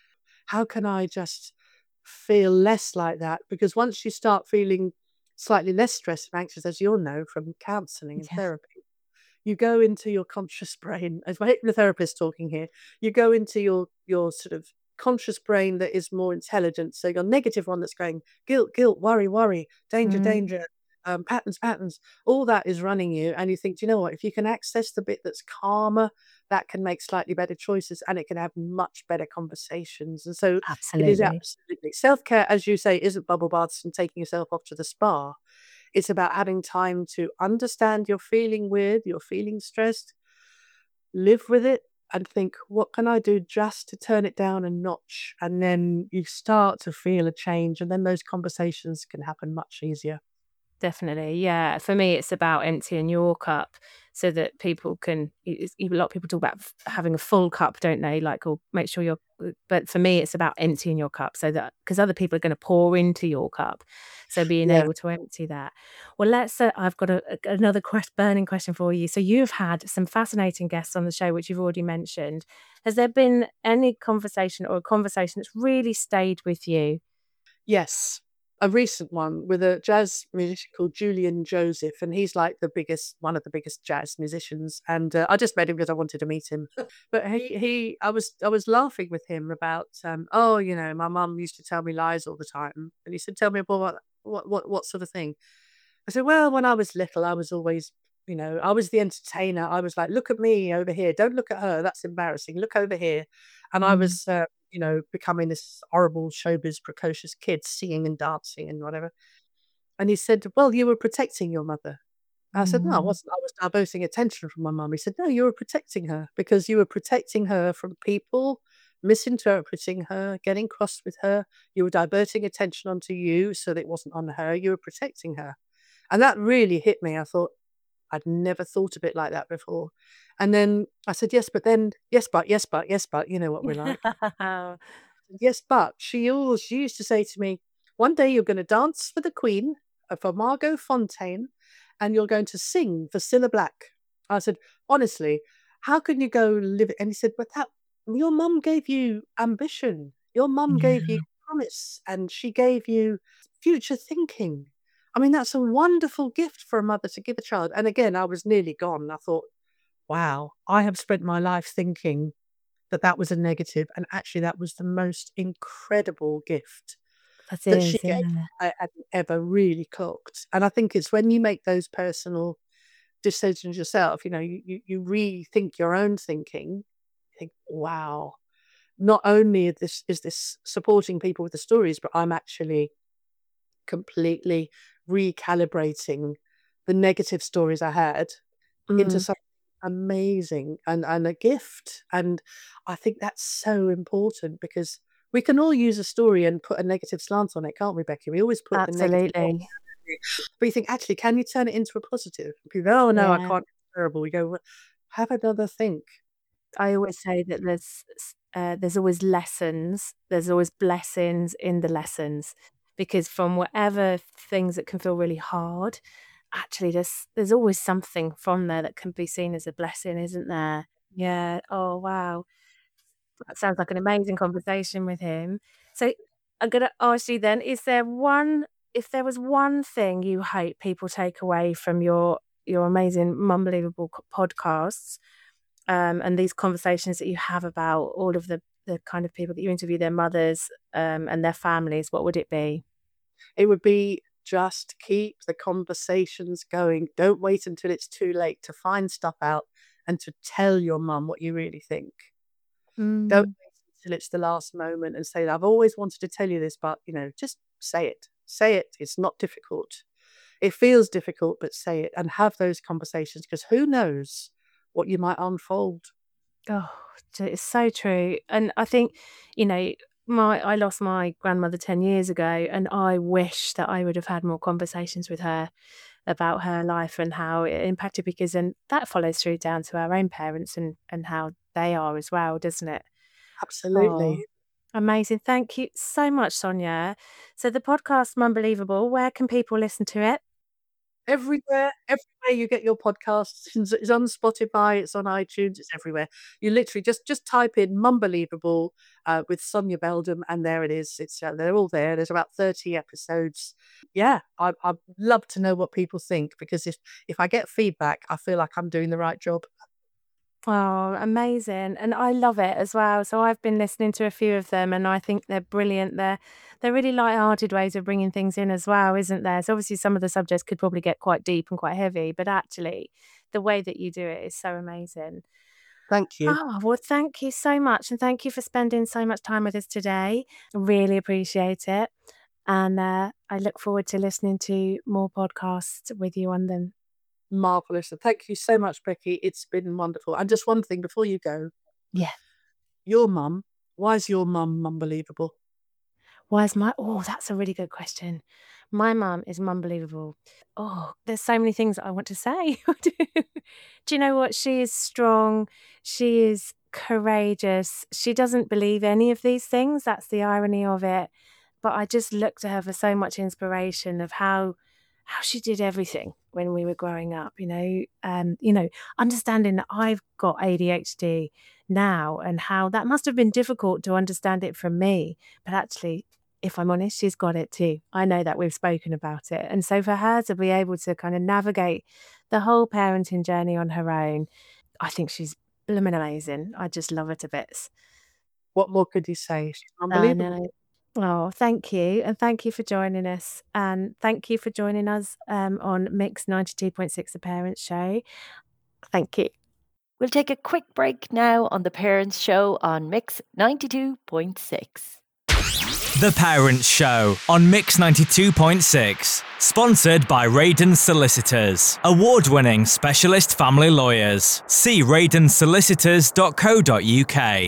[SPEAKER 3] How can I just feel less like that? Because once you start feeling slightly less stressed and anxious, as you'll know from counseling and
[SPEAKER 2] Yeah,
[SPEAKER 3] therapy, you go into your conscious brain. As my hypnotherapist talking here, you go into your your sort of conscious brain that is more intelligent. So your negative one that's going guilt, guilt, worry, worry, danger,
[SPEAKER 2] mm,
[SPEAKER 3] danger, um, patterns, patterns. All that is running you, and you think, do you know what? If you can access the bit that's calmer, that can make slightly better choices, and it can have much better conversations. And so it is
[SPEAKER 2] absolutely.
[SPEAKER 3] absolutely self care, as you say, isn't bubble baths and taking yourself off to the spa. It's about having time to understand you're feeling weird, you're feeling stressed, live with it, and think, what can I do just to turn it down a notch? And then you start to feel a change, and then those conversations can happen much easier.
[SPEAKER 2] definitely. Yeah. For me, it's about emptying your cup so that people can, it's- a lot of people talk about f- having a full cup, don't they? Like, or make sure you're, but for me, it's about emptying your cup so that, because other people are going to pour into your cup. So being
[SPEAKER 3] Yeah.
[SPEAKER 2] able to empty that. Well, let's, uh, I've got a, a- another quest, burning question for you. So you've had some fascinating guests on the show, which you've already mentioned. Has there been any conversation or a conversation that's really stayed with you?
[SPEAKER 3] Yes, a recent one with a jazz musician called Julian Joseph, and he's like the biggest, one of the biggest jazz musicians. And uh, I just met him because I wanted to meet him. But he, he, I was, I was laughing with him about, um, oh, you know, my mum used to tell me lies all the time, and he said, "Tell me about what, what, what, what sort of thing?" I said, "Well, when I was little, I was always." You know, I was the entertainer. I was like, "Look at me over here. Don't look at her. That's embarrassing. Look over here." And I
[SPEAKER 2] Mm.
[SPEAKER 3] was, uh, you know, becoming this horrible showbiz precocious kid, singing and dancing and whatever. And he said, "Well, you were protecting your mother." I said, "No, I
[SPEAKER 2] Mm.
[SPEAKER 3] wasn't. I was diverting attention from my mum." He said, "No, you were protecting her because you were protecting her from people misinterpreting her, getting cross with her. You were diverting attention onto you so that it wasn't on her. You were protecting her." And that really hit me. I thought, I'd never thought of it like that before. And then I said, "Yes, but then, yes, but, yes, but, yes, but," you know what we're like. "Yes, but," she always, she used to say to me, "One day you're going to dance for the Queen, uh, for Margot Fontaine, and you're going to sing for Cilla Black." I said, "Honestly, how can you go live it?" And he said, "But that, your mum gave you ambition. Your mum gave you
[SPEAKER 2] Yeah.
[SPEAKER 3] promise, and she gave you future thinking. I mean, that's a wonderful gift for a mother to give a child." And again, I was nearly gone. I thought, wow, I have spent my life thinking that that was a negative, and actually that was the most incredible gift
[SPEAKER 2] That
[SPEAKER 3] that she
[SPEAKER 2] is,
[SPEAKER 3] gave.
[SPEAKER 2] yeah.
[SPEAKER 3] I hadn't ever really clocked. And I think it's when you make those personal decisions yourself, you know, you you you rethink your own thinking, you think, "Wow, not only is this is this supporting people with the stories, but I'm actually completely recalibrating the negative stories I had into
[SPEAKER 2] Mm,
[SPEAKER 3] something amazing and and a gift." And I think that's so important because we can all use a story and put a negative slant on it, can't we, Becky? We always put the negative on
[SPEAKER 2] absolutely.
[SPEAKER 3] it. But you think, actually, can you turn it into a positive? People go, "Oh, no, I
[SPEAKER 2] Yeah.
[SPEAKER 3] can't. It's terrible." We go, "Well, have another think."
[SPEAKER 2] I always say that there's s uh, there's always lessons, there's always blessings in the lessons, because from whatever things that can feel really hard, actually there's there's always something from there that can be seen as a blessing, isn't there? Yeah. Oh, wow. That sounds like an amazing conversation with him. So I'm gonna ask you then, is there one if there was one thing you hope people take away from your your amazing Mumbelievable c podcasts, um, and these conversations that you have about all of the the kind of people that you interview, their mothers, um, and their families, what would it be?
[SPEAKER 3] It would be just keep the conversations going. Don't wait until it's too late to find stuff out and to tell your mum what you really think. Don't
[SPEAKER 2] Mm.
[SPEAKER 3] wait until it's the last moment and say, "I've always wanted to tell you this," but, you know, just say it. Say it. It's not difficult. It feels difficult, but say it and have those conversations because who knows what you might unfold.
[SPEAKER 2] Oh, t it's so true, and I think, you know, my I lost my grandmother ten years ago, and I wish that I would have had more conversations with her about her life and how it impacted, because then that follows through down to our own parents and and how they are as well, doesn't it? Oh,
[SPEAKER 3] Absolutely.
[SPEAKER 2] amazing. Thank you so much, Sonia. So the podcast Unbelievable, where can people listen to it?
[SPEAKER 3] Everywhere, everywhere you get your podcasts, it's it's on Spotify, it's on iTunes, it's everywhere. You literally just just type in "Mumbelievable" uh, with Sonia Beldam, and there it is. It's uh, they're all there. There's about thirty episodes. Yeah, I I'd love to know what people think because if if I get feedback, I feel like I'm doing the right job.
[SPEAKER 2] Oh, amazing. And I love it as well. So I've been listening to a few of them and I think they're brilliant. They're they're really light-hearted ways of bringing things in as well, isn't there? So obviously some of the subjects could probably get quite deep and quite heavy, but actually the way that you do it is so amazing.
[SPEAKER 3] Thank you.
[SPEAKER 2] Oh, well, thank you so much. And thank you for spending so much time with us today. Really appreciate it. And uh, I look forward to listening to more podcasts with you on them.
[SPEAKER 3] Marvelous. And thank you so much, Becky. It's been wonderful. And just one thing before you go,
[SPEAKER 2] Yeah.
[SPEAKER 3] your mum, why is your mum unbelievable?
[SPEAKER 2] Why is my oh, that's a really good question. My mum is unbelievable. Oh, there's so many things that I want to say. Do you know what? She is strong. She is courageous. She doesn't believe any of these things. That's the irony of it. But I just look to her for so much inspiration of how how she did everything when we were growing up, you know, um, you know, understanding that I've got A D H D now and how that must have been difficult to understand it from me. But actually, if I'm honest, she's got it too. I know that we've spoken about it. And so for her to be able to kind of navigate the whole parenting journey on her own, I think she's blooming amazing. I just love her to bits.
[SPEAKER 3] What more could you say? She's
[SPEAKER 2] I
[SPEAKER 3] unbelievable.
[SPEAKER 2] know. Oh, thank you. And thank you for joining us. And thank you for joining us um, on Mix ninety-two point six, The Parents Show. Thank you.
[SPEAKER 4] We'll take a quick break now on The Parents Show on Mix ninety-two point six.
[SPEAKER 1] The Parents Show on Mix ninety-two point six. Sponsored by Radon Solicitors. Award-winning specialist family lawyers. See radon solicitors dot co dot uk.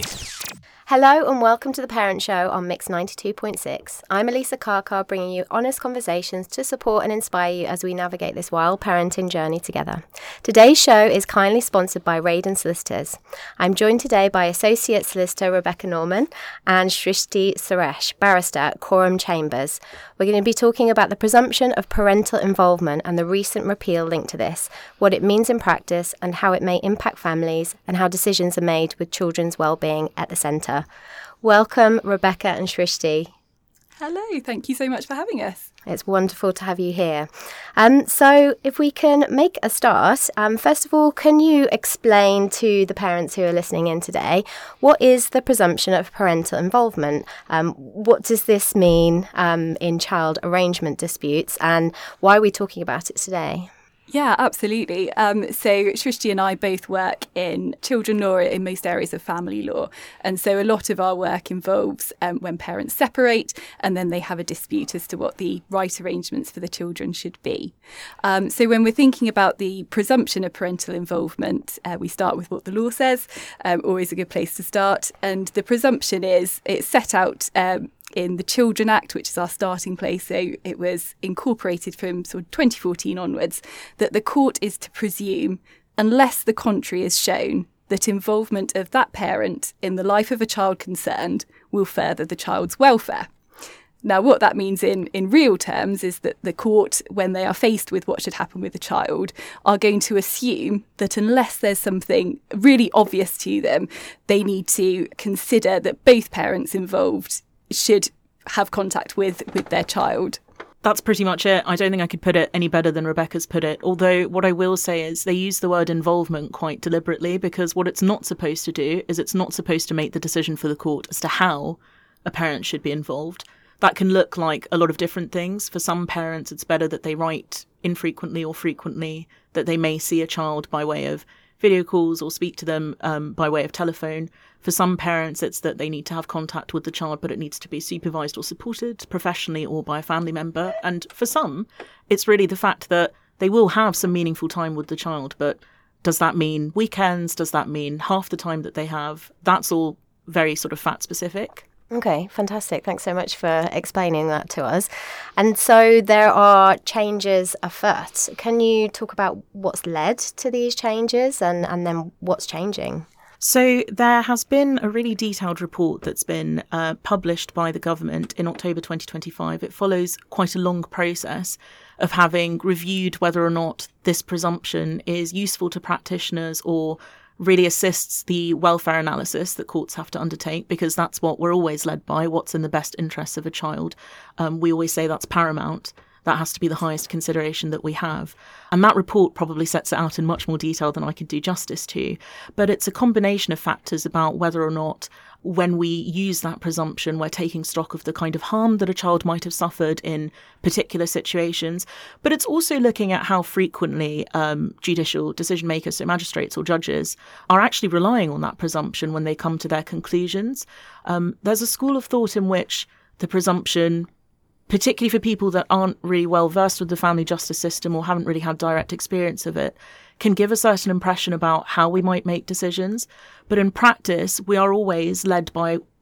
[SPEAKER 5] Hello and welcome to The Parent Show on Mix ninety-two point six. I'm Elisa Karkar, bringing you honest conversations to support and inspire you as we navigate this wild parenting journey together. Today's show is kindly sponsored by Radon Solicitors. I'm joined today by Associate Solicitor Rebecca Norman and Shrishti Suresh, Barrister at Coram Chambers. We're going to be talking about the presumption of parental involvement and the recent repeal linked to this, what it means in practice and how it may impact families and how decisions are made with children's well-being at the centre. Welcome, Rebecca and Shrishti.
[SPEAKER 6] Hello, thank you so much for having us.
[SPEAKER 5] It's wonderful to have you here. Um, so if we can make a start, um, first of all, can you explain to the parents who are listening in today, what is the presumption of parental involvement? Um, what does this mean um, in child arrangement disputes, and why are we talking about it today?
[SPEAKER 6] Yeah, absolutely. Um, so Shrishti and I both work in children law in most areas of family law. And so a lot of our work involves um, when parents separate and then they have a dispute as to what the right arrangements for the children should be. Um, so when we're thinking about the presumption of parental involvement, uh, we start with what the law says, um, always a good place to start. And the presumption is it's set out um, in the Children Act, which is our starting place, so it was incorporated from sort of twenty fourteen onwards, that the court is to presume, unless the contrary is shown, that involvement of that parent in the life of a child concerned will further the child's welfare. Now, what that means in, in real terms is that the court, when they are faced with what should happen with the child, are going to assume that unless there's something really obvious to them, they need to consider that both parents involved should have contact with, with their child.
[SPEAKER 7] That's pretty much it. I don't think I could put it any better than Rebecca's put it. Although what I will say is they use the word involvement quite deliberately, because what it's not supposed to do is it's not supposed to make the decision for the court as to how a parent should be involved. That can look like a lot of different things. For some parents, it's better that they write infrequently or frequently, that they may see a child by way of video calls or speak to them um, by way of telephone. For some parents, it's that they need to have contact with the child, but it needs to be supervised or supported professionally or by a family member. And for some, it's really the fact that they will have some meaningful time with the child. But does that mean weekends? Does that mean half the time that they have? That's all very sort of fact specific.
[SPEAKER 5] Okay, fantastic. Thanks so much for explaining that to us. And so there are changes afoot. Can you talk about what's led to these changes and, and then what's changing?
[SPEAKER 7] So there has been a really detailed report that's been uh, published by the government in October twenty twenty-five. It follows quite a long process of having reviewed whether or not this presumption is useful to practitioners or really assists the welfare analysis that courts have to undertake, because that's what we're always led by, what's in the best interests of a child. Um, we always say that's paramount. That has to be the highest consideration that we have. And that report probably sets it out in much more detail than I could do justice to. But it's a combination of factors about whether or not, when we use that presumption, we're taking stock of the kind of harm that a child might have suffered in particular situations. But it's also looking at how frequently um, judicial decision makers, so magistrates or judges, are actually relying on that presumption when they come to their conclusions. Um, there's a school of thought in which the presumption, particularly for people that aren't really well versed with the family justice system or haven't really had direct experience of it, can give a certain impression about how we might make decisions. But in practice, we are always led by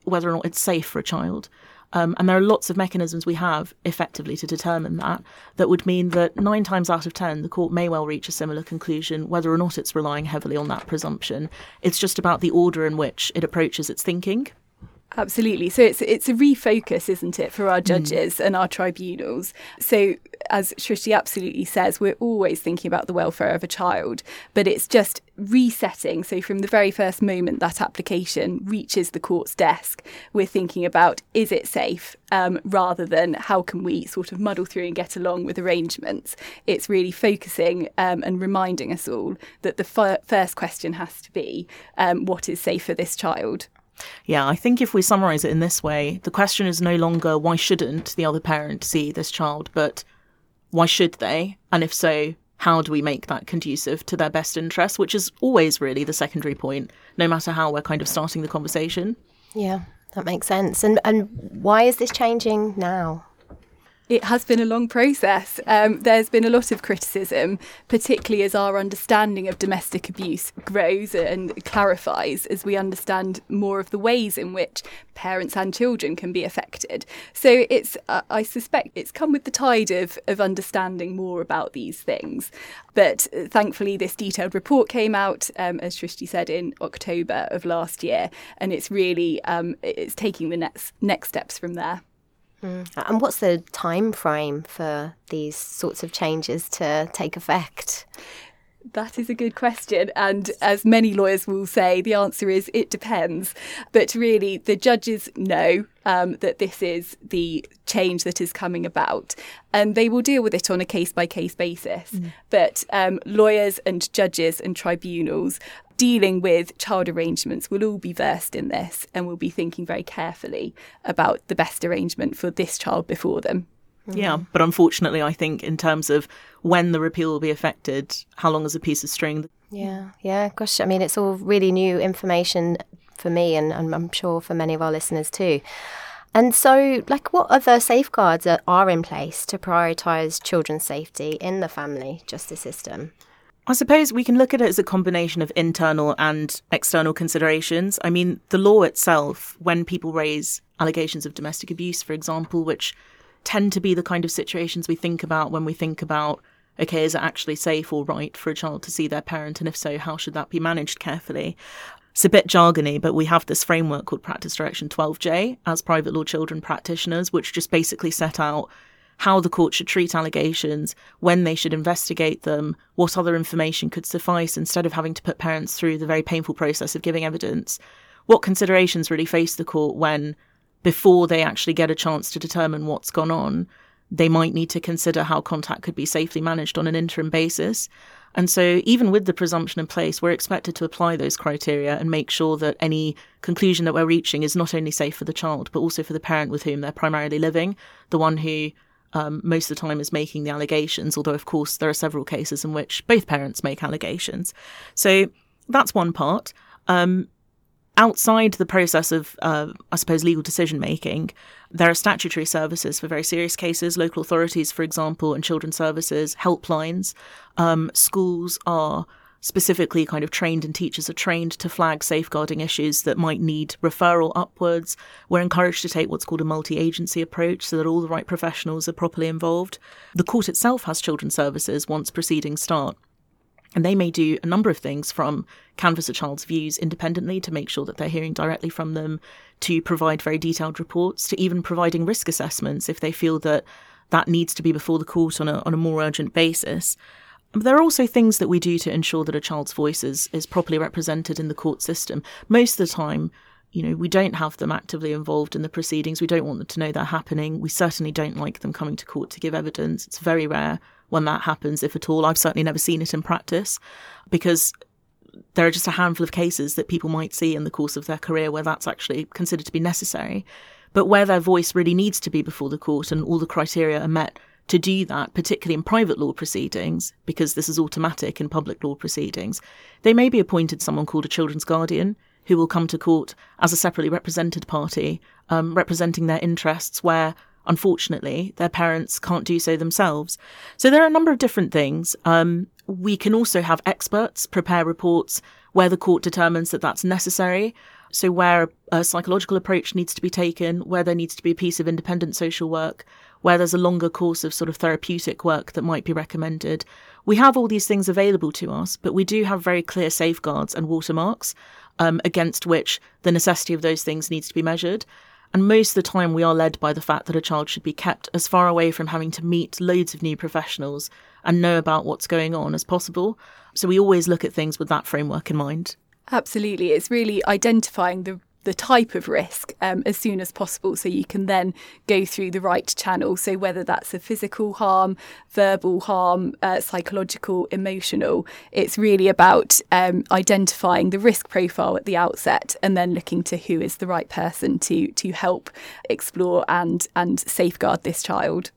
[SPEAKER 7] whether or not it's safe for a child. Um, and there are lots of mechanisms we have effectively to determine that, that would mean that nine times out of ten, the court may well reach a similar conclusion, whether or not it's relying heavily on that presumption. It's just about the order in which it approaches its thinking.
[SPEAKER 6] Absolutely. So it's it's a refocus, isn't it, for our judges mm. and our tribunals. So as Srishti absolutely says, we're always thinking about the welfare of a child, but it's just resetting. So from the very first moment that application reaches the court's desk, we're thinking about, is it safe, um, rather than how can we sort of muddle through and get along with arrangements. It's really focusing um, and reminding us all that the f- first question has to be, um, what is safe for this child?
[SPEAKER 7] Yeah, I think if we summarise it in this way, the question is no longer why shouldn't the other parent see this child, but why should they? And if so, how do we make that conducive to their best interest, which is always really the secondary point, no matter how we're kind of starting the conversation.
[SPEAKER 5] Yeah, that makes sense. And and why is this changing now?
[SPEAKER 6] It has been a long process. Um, there's been a lot of criticism, particularly as our understanding of domestic abuse grows and clarifies as we understand more of the ways in which parents and children can be affected. So it's, uh, I suspect it's come with the tide of, of understanding more about these things. But uh, thankfully, this detailed report came out, um, as Srishti said, in October of last year. And it's really, um, it's taking the next next steps from there.
[SPEAKER 5] Mm. And what's the time frame for these sorts of changes to take effect?
[SPEAKER 6] That is a good question. And as many lawyers will say, the answer is it depends. But really, the judges know um, that this is the change that is coming about. And they will deal with it on a case-by-case basis. Mm. But um, lawyers and judges and tribunals dealing with child arrangements will all be versed in this and will be thinking very carefully about the best arrangement for this child before them.
[SPEAKER 7] Yeah, but unfortunately, I think in terms of when the repeal will be affected, how long is a piece of string?
[SPEAKER 5] Yeah, yeah, gosh, I mean, it's all really new information for me and, and I'm sure for many of our listeners too. And so, like, what other safeguards are, are in place to prioritise children's safety in the family justice system?
[SPEAKER 7] I suppose we can look at it as a combination of internal and external considerations. I mean, the law itself, when people raise allegations of domestic abuse, for example, which tend to be the kind of situations we think about when we think about, OK, is it actually safe or right for a child to see their parent? And if so, how should that be managed carefully? It's a bit jargony, but we have this framework called Practice Direction twelve J as private law children practitioners, which just basically set out how the court should treat allegations, when they should investigate them, what other information could suffice instead of having to put parents through the very painful process of giving evidence. What considerations really face the court when, before they actually get a chance to determine what's gone on, they might need to consider how contact could be safely managed on an interim basis. And so even with the presumption in place, we're expected to apply those criteria and make sure that any conclusion that we're reaching is not only safe for the child, but also for the parent with whom they're primarily living, the one who Um, most of the time is making the allegations, although, of course, there are several cases in which both parents make allegations. So that's one part. Um, outside the process of, uh, I suppose, legal decision-making, there are statutory services for very serious cases, local authorities, for example, and children's services, helplines. Um, schools are specifically kind of trained and teachers are trained to flag safeguarding issues that might need referral upwards. We're encouraged to take what's called a multi-agency approach so that all the right professionals are properly involved. The court itself has children's services once proceedings start. And they may do a number of things, from canvass a child's views independently to make sure that they're hearing directly from them, to provide very detailed reports, to even providing risk assessments if they feel that that needs to be before the court on a, on a more urgent basis. There are also things that we do to ensure that a child's voice is, is properly represented in the court system. Most of the time, you know, we don't have them actively involved in the proceedings. We don't want them to know they're happening. We certainly don't like them coming to court to give evidence. It's very rare when that happens, if at all. I've certainly never seen it in practice, because there are just a handful of cases that people might see in the course of their career where that's actually considered to be necessary. But where their voice really needs to be before the court and all the criteria are met to do that, particularly in private law proceedings, because this is automatic in public law proceedings, they may be appointed someone called a children's guardian who will come to court as a separately represented party, um, representing their interests where, unfortunately, their parents can't do so themselves. So there are a number of different things. Um, we can also have experts prepare reports where the court determines that that's necessary. So where a psychological approach needs to be taken, where there needs to be a piece of independent social work, where there's a longer course of sort of therapeutic work that might be recommended. We have all these things available to us, but we do have very clear safeguards and watermarks um, against which the necessity of those things needs to be measured. And most of the time we are led by the fact that a child should be kept as far away from having to meet loads of new professionals and know about what's going on as possible. So we always look at things with that framework in mind.
[SPEAKER 6] Absolutely. It's really identifying the the type of risk um, as soon as possible, so you can then go through the right channel. So whether that's a physical harm, verbal harm, uh, psychological, emotional, it's really about um, identifying the risk profile at the outset and then looking to who is the right person to to help explore and and safeguard this child.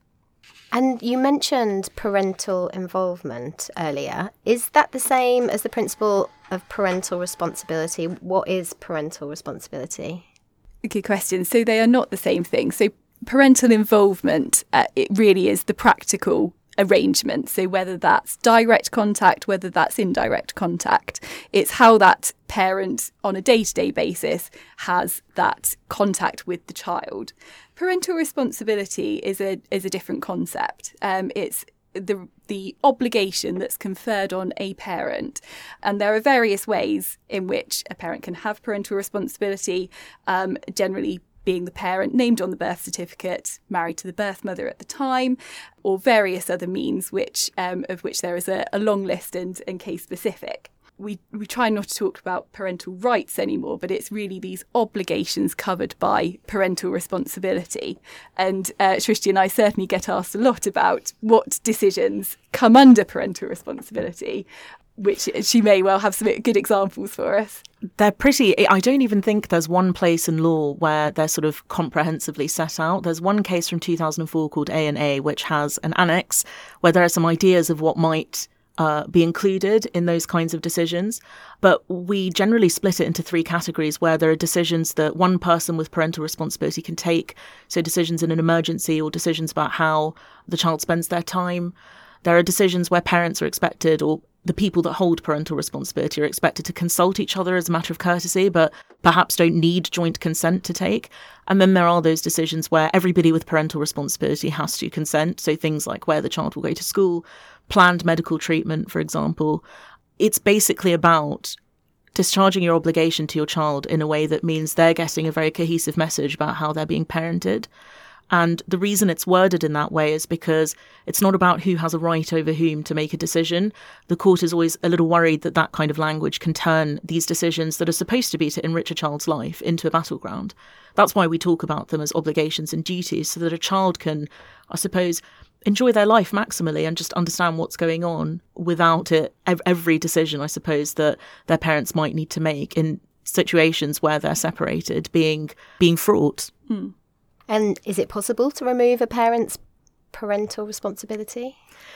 [SPEAKER 5] And you mentioned parental involvement earlier. Is that the same as the principle of parental responsibility? What is parental responsibility?
[SPEAKER 6] Good question. So they are not the same thing. So parental involvement, uh, it really is the practical arrangement. So whether that's direct contact, whether that's indirect contact, it's how that parent on a day-to-day basis has that contact with the child. Parental responsibility is a is a different concept. Um, it's the the obligation that's conferred on a parent, and there are various ways in which a parent can have parental responsibility. Um, generally, being the parent named on the birth certificate, married to the birth mother at the time, or various other means, which um, of which there is a, a long list and, and case specific. We we try not to talk about parental rights anymore, but it's really these obligations covered by parental responsibility. And uh, Srishti and I certainly get asked a lot about what decisions come under parental responsibility, which she may well have some good examples for us.
[SPEAKER 7] They're pretty, I don't even think there's one place in law where they're sort of comprehensively set out. There's one case from two thousand four called A and A, which has an annex where there are some ideas of what might Uh, be included in those kinds of decisions. But we generally split it into three categories where there are decisions that one person with parental responsibility can take. So decisions in an emergency or decisions about how the child spends their time. There are decisions where parents are expected, or the people that hold parental responsibility are expected to consult each other as a matter of courtesy, but perhaps don't need joint consent to take. And then there are those decisions where everybody with parental responsibility has to consent. So things like where the child will go to school, planned medical treatment, for example. It's basically about discharging your obligation to your child in a way that means they're getting a very cohesive message about how they're being parented. And the reason it's worded in that way is because it's not about who has a right over whom to make a decision. The court is always a little worried that that kind of language can turn these decisions that are supposed to be to enrich a child's life into a battleground. That's why we talk about them as obligations and duties, so that a child can, I suppose, enjoy their life maximally and just understand what's going on without it, every decision, I suppose, that their parents might need to make in situations where they're separated being being fraught.
[SPEAKER 6] Hmm.
[SPEAKER 5] And is it possible to remove a parent's parental responsibility?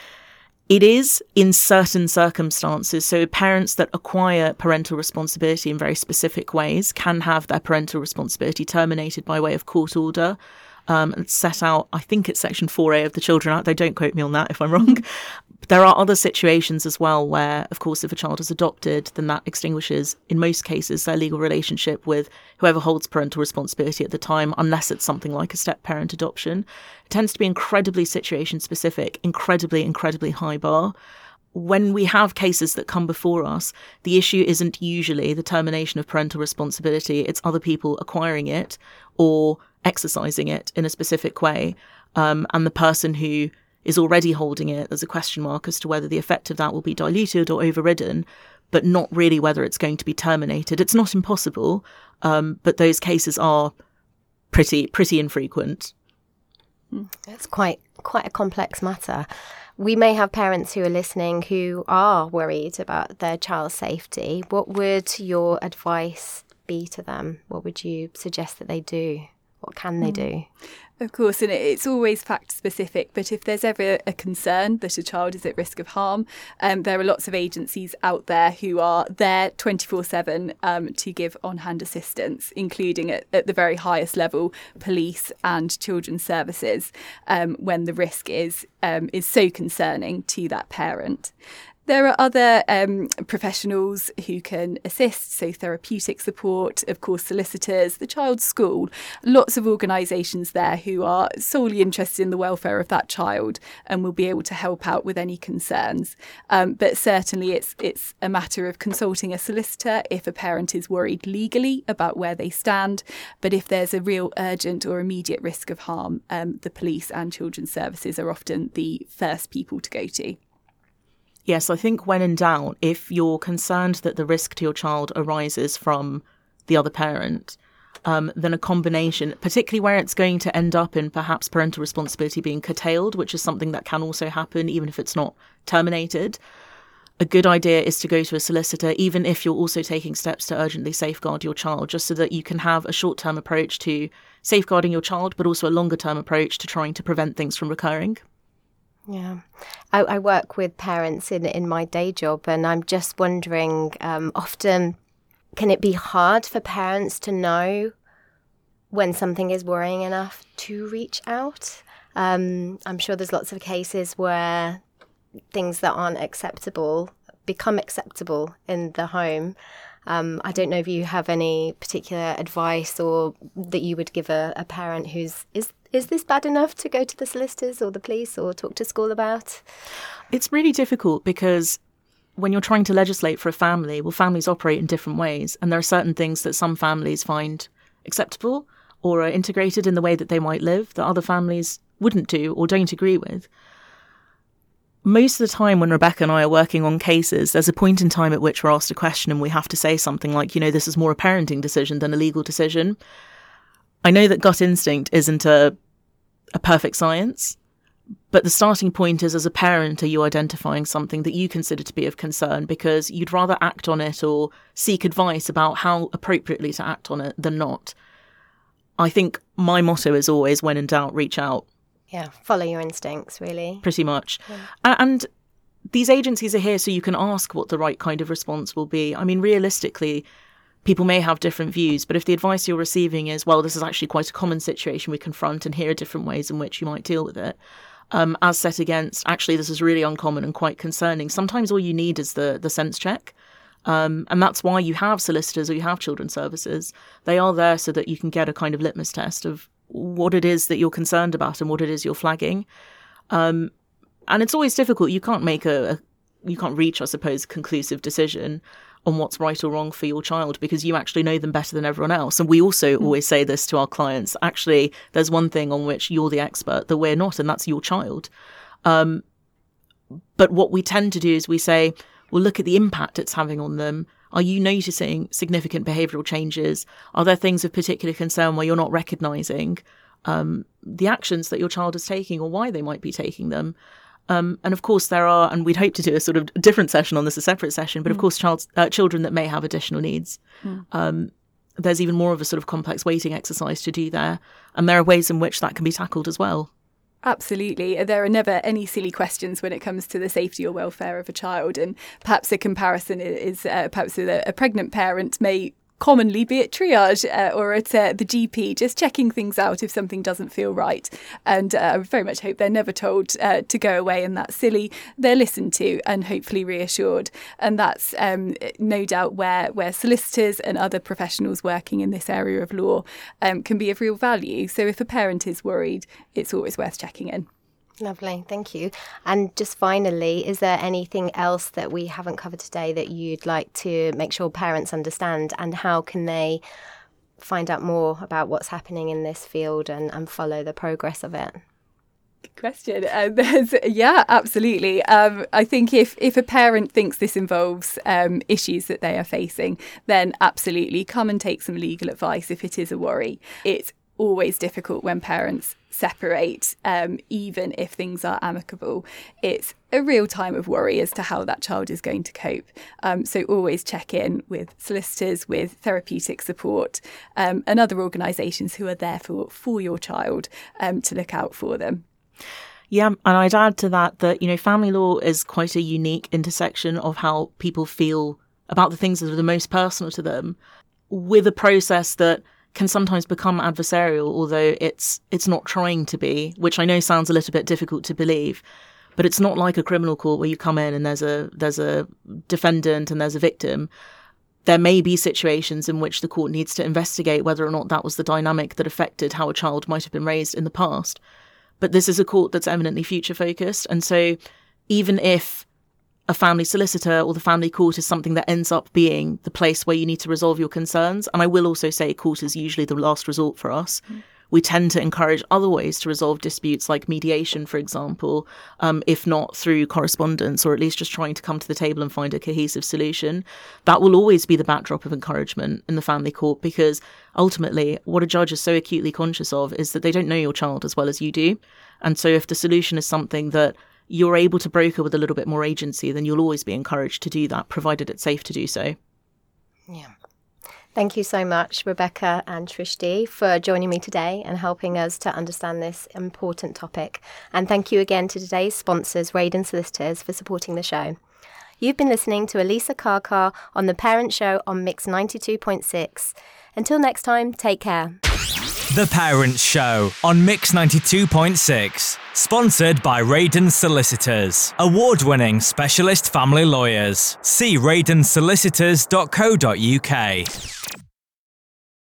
[SPEAKER 7] It is in certain circumstances. So parents that acquire parental responsibility in very specific ways can have their parental responsibility terminated by way of court order. Um, it's set out, I think it's section four A of the Children Act. They don't quote me on that if I'm wrong. There are other situations as well where, of course, if a child is adopted, then that extinguishes, in most cases, their legal relationship with whoever holds parental responsibility at the time, unless it's something like a step-parent adoption. It tends to be incredibly situation-specific, incredibly, incredibly high bar. When we have cases that come before us, the issue isn't usually the termination of parental responsibility. It's other people acquiring it or exercising it in a specific way. Um, and the person who is already holding it, there's a question mark as to whether the effect of that will be diluted or overridden, but not really whether it's going to be terminated. It's not impossible, um, but those cases are pretty pretty infrequent.
[SPEAKER 5] It's quite quite a complex matter. We may have parents who are listening who are worried about their child's safety. What would your advice be to them? What would you suggest that they do? What can they do?
[SPEAKER 6] Of course, and it's always fact specific, but if there's ever a concern that a child is at risk of harm, um, there are lots of agencies out there who are there twenty-four seven um, to give on-hand assistance, including at, at the very highest level, police and children's services, um, when the risk is um, is so concerning to that parent. There are other um, professionals who can assist, so therapeutic support, of course, solicitors, the child's school, lots of organisations there who are solely interested in the welfare of that child and will be able to help out with any concerns. Um, but certainly it's it's a matter of consulting a solicitor if a parent is worried legally about where they stand. But if there's a real urgent or immediate risk of harm, um, the police and children's services are often the first people to go to.
[SPEAKER 7] Yes, I think when in doubt, if you're concerned that the risk to your child arises from the other parent, um, then a combination, particularly where it's going to end up in perhaps parental responsibility being curtailed, which is something that can also happen even if it's not terminated, a good idea is to go to a solicitor, even if you're also taking steps to urgently safeguard your child, just so that you can have a short-term approach to safeguarding your child, but also a longer-term approach to trying to prevent things from recurring.
[SPEAKER 5] Yeah, I, I work with parents in, in my day job, and I'm just wondering, um, often can it be hard for parents to know when something is worrying enough to reach out? Um, I'm sure there's lots of cases where things that aren't acceptable become acceptable in the home. Um, I don't know if you have any particular advice or that you would give a, a parent who's is is this bad enough to go to the solicitors or the police or talk to school about?
[SPEAKER 7] It's really difficult because when you're trying to legislate for a family, well, families operate in different ways, and there are certain things that some families find acceptable or are integrated in the way that they might live that other families wouldn't do or don't agree with. Most of the time when Rebecca and I are working on cases, there's a point in time at which we're asked a question and we have to say something like, you know, this is more a parenting decision than a legal decision. I know that gut instinct isn't a, a perfect science, but the starting point is, as a parent, are you identifying something that you consider to be of concern because you'd rather act on it or seek advice about how appropriately to act on it than not? I think my motto is always, when in doubt, reach out.
[SPEAKER 5] Yeah, follow your instincts, really.
[SPEAKER 7] Pretty much.
[SPEAKER 5] Yeah.
[SPEAKER 7] And these agencies are here so you can ask what the right kind of response will be. I mean, realistically, people may have different views, but if the advice you're receiving is, well, this is actually quite a common situation we confront and here are different ways in which you might deal with it, um, as set against, actually, this is really uncommon and quite concerning. Sometimes all you need is the, the sense check. Um, and that's why you have solicitors or you have children's services. They are there so that you can get a kind of litmus test of what it is that you're concerned about and what it is you're flagging. Um, and it's always difficult. You can't make a, a, you can't reach, I suppose, a conclusive decision on what's right or wrong for your child because you actually know them better than everyone else. And we also mm. always say this to our clients. Actually, there's one thing on which you're the expert that we're not, and that's your child. Um, but what we tend to do is we say, well, look at the impact it's having on them. Are you noticing significant behavioural changes? Are there things of particular concern where you're not recognising um, the actions that your child is taking or why they might be taking them? Um, and of course, there are, and we'd hope to do a sort of different session on this, a separate session, but mm. of course, child, uh, children that may have additional needs. Mm. Um, there's even more of a sort of complex weighting exercise to do there. And there are ways in which that can be tackled as well.
[SPEAKER 6] Absolutely. There are never any silly questions when it comes to the safety or welfare of a child. And perhaps a comparison is uh, perhaps a, a pregnant parent may commonly be at triage uh, or at uh, the G P, just checking things out if something doesn't feel right. And uh, I very much hope they're never told uh, to go away and that's silly. They're listened to and hopefully reassured. And that's um, no doubt where, where solicitors and other professionals working in this area of law um, can be of real value. So if a parent is worried, it's always worth checking in.
[SPEAKER 5] Lovely, thank you. And just finally, is there anything else that we haven't covered today that you'd like to make sure parents understand, and how can they find out more about what's happening in this field and, and follow the progress of it?
[SPEAKER 6] Good question. Uh, there's, yeah, absolutely. Um, I think if, if a parent thinks this involves um, issues that they are facing, then absolutely come and take some legal advice if it is a worry. It's always difficult when parents separate, um, even if things are amicable. It's a real time of worry as to how that child is going to cope. Um, so always check in with solicitors, with therapeutic support, um, and other organisations who are there for, for your child um, to look out for them.
[SPEAKER 7] Yeah, and I'd add to that that, you know, family law is quite a unique intersection of how people feel about the things that are the most personal to them, with a process that can sometimes become adversarial, although it's it's not trying to be, which I know sounds a little bit difficult to believe. But it's not like a criminal court where you come in and there's a there's a defendant and there's a victim. There may be situations in which the court needs to investigate whether or not that was the dynamic that affected how a child might have been raised in the past. But this is a court that's eminently future focused. And so even if a family solicitor or the family court is something that ends up being the place where you need to resolve your concerns, and I will also say court is usually the last resort for us, mm. we tend to encourage other ways to resolve disputes, like mediation, for example, um, if not through correspondence, or at least just trying to come to the table and find a cohesive solution. That will always be the backdrop of encouragement in the family court, because ultimately what a judge is so acutely conscious of is that they don't know your child as well as you do. And so if the solution is something that you're able to broker with a little bit more agency, then you'll always be encouraged to do that, provided it's safe to do so.
[SPEAKER 5] Yeah. Thank you so much, Rebecca and Srishti, for joining me today and helping us to understand this important topic. And thank you again to today's sponsors, Radon Solicitors, for supporting the show. You've been listening to Elisa Karkar on The Parent Show on Mix ninety-two point six. Until next time, take care.
[SPEAKER 1] The Parent Show on Mix ninety-two point six. Sponsored by Radon Solicitors, award-winning specialist family lawyers. See radon solicitors dot co dot uk.